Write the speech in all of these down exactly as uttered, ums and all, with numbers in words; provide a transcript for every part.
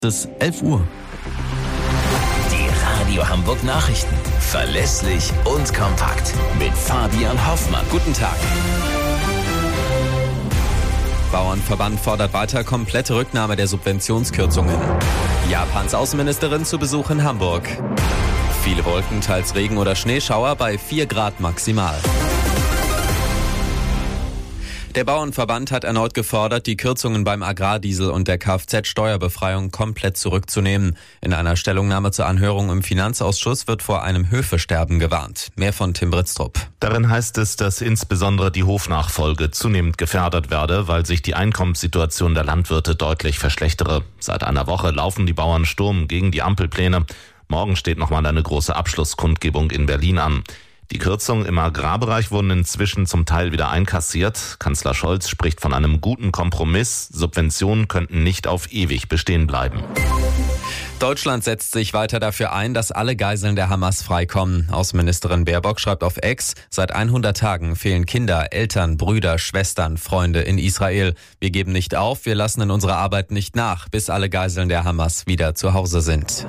Es ist elf Uhr. Die Radio Hamburg Nachrichten. Verlässlich und kompakt. Mit Fabian Hoffmann. Guten Tag. Bauernverband fordert weiter komplette Rücknahme der Subventionskürzungen. Japans Außenministerin zu Besuch in Hamburg. Viele Wolken, teils Regen oder Schneeschauer bei vier Grad maximal. Der Bauernverband hat erneut gefordert, die Kürzungen beim Agrardiesel und der Kfz-Steuerbefreiung komplett zurückzunehmen. In einer Stellungnahme zur Anhörung im Finanzausschuss wird vor einem Höfesterben gewarnt. Mehr von Tim Britztrup. Darin heißt es, dass insbesondere die Hofnachfolge zunehmend gefährdet werde, weil sich die Einkommenssituation der Landwirte deutlich verschlechtere. Seit einer Woche laufen die Bauern Sturm gegen die Ampelpläne. Morgen steht nochmal eine große Abschlusskundgebung in Berlin an. Die Kürzungen im Agrarbereich wurden inzwischen zum Teil wieder einkassiert. Kanzler Scholz spricht von einem guten Kompromiss. Subventionen könnten nicht auf ewig bestehen bleiben. Deutschland setzt sich weiter dafür ein, dass alle Geiseln der Hamas freikommen. Außenministerin Baerbock schreibt auf X, seit hundert Tagen fehlen Kinder, Eltern, Brüder, Schwestern, Freunde in Israel. Wir geben nicht auf, wir lassen in unserer Arbeit nicht nach, bis alle Geiseln der Hamas wieder zu Hause sind.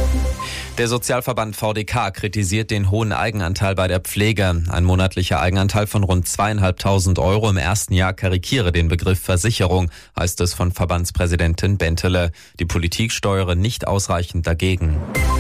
Der Sozialverband V D K kritisiert den hohen Eigenanteil bei der Pflege. Ein monatlicher Eigenanteil von rund zweieinhalbtausend Euro im ersten Jahr karikiere den Begriff Versicherung, heißt es von Verbandspräsidentin Bentele. Die Politik steuere nicht ausreichend dagegen.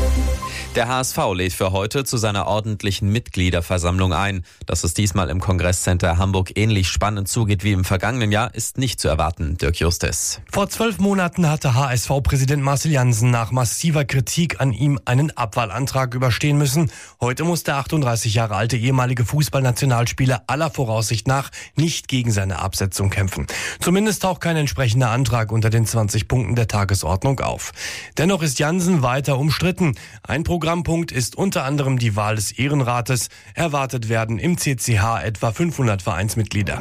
Der H S V lädt für heute zu seiner ordentlichen Mitgliederversammlung ein. Dass es diesmal im Kongresscenter Hamburg ähnlich spannend zugeht wie im vergangenen Jahr, ist nicht zu erwarten. Dirk Justis. Vor zwölf Monaten hatte H S V-Präsident Marcel Jansen nach massiver Kritik an ihm einen Abwahlantrag überstehen müssen. Heute muss der achtunddreißig Jahre alte ehemalige Fußballnationalspieler aller Voraussicht nach nicht gegen seine Absetzung kämpfen. Zumindest taucht kein entsprechender Antrag unter den zwanzig Punkten der Tagesordnung auf. Dennoch ist Jansen weiter umstritten. Ein Programmpunkt ist unter anderem die Wahl des Ehrenrates. Erwartet werden im C C H etwa fünfhundert Vereinsmitglieder.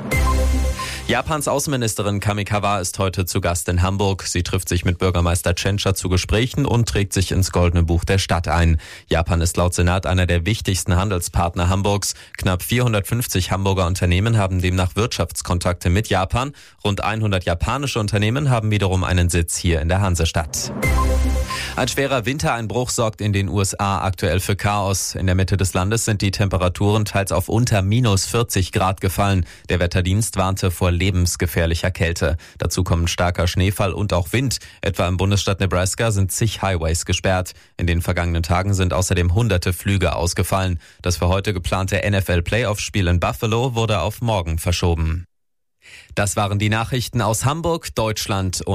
Japans Außenministerin Kamikawa ist heute zu Gast in Hamburg. Sie trifft sich mit Bürgermeister Tschentscher zu Gesprächen und trägt sich ins Goldene Buch der Stadt ein. Japan ist laut Senat einer der wichtigsten Handelspartner Hamburgs. Knapp vierhundertfünfzig Hamburger Unternehmen haben demnach Wirtschaftskontakte mit Japan. Rund hundert japanische Unternehmen haben wiederum einen Sitz hier in der Hansestadt. Ein schwerer Wintereinbruch sorgt in den U S A aktuell für Chaos. In der Mitte des Landes sind die Temperaturen teils auf unter minus vierzig Grad gefallen. Der Wetterdienst warnte vor lebensgefährlicher Kälte. Dazu kommen starker Schneefall und auch Wind. Etwa im Bundesstaat Nebraska sind zig Highways gesperrt. In den vergangenen Tagen sind außerdem hunderte Flüge ausgefallen. Das für heute geplante N F L-Playoff-Spiel in Buffalo wurde auf morgen verschoben. Das waren die Nachrichten aus Hamburg, Deutschland und